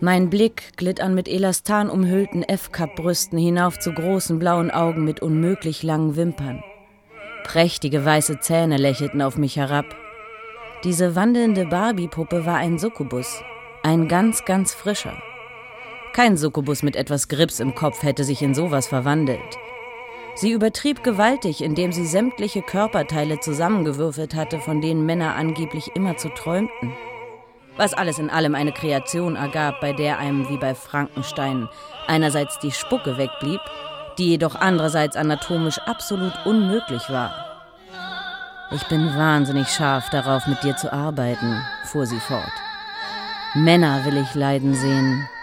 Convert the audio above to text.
Mein Blick glitt an mit Elastan umhüllten F-Cup-Brüsten hinauf zu großen blauen Augen mit unmöglich langen Wimpern. Prächtige weiße Zähne lächelten auf mich herab. Diese wandelnde Barbie-Puppe war ein Succubus, ein ganz, ganz frischer. Kein Succubus mit etwas Grips im Kopf hätte sich in sowas verwandelt. Sie übertrieb gewaltig, indem sie sämtliche Körperteile zusammengewürfelt hatte, von denen Männer angeblich immer zu träumten. Was alles in allem eine Kreation ergab, bei der einem wie bei Frankenstein einerseits die Spucke wegblieb, die jedoch andererseits anatomisch absolut unmöglich war. »Ich bin wahnsinnig scharf darauf, mit dir zu arbeiten«, fuhr sie fort. »Männer will ich leiden sehen,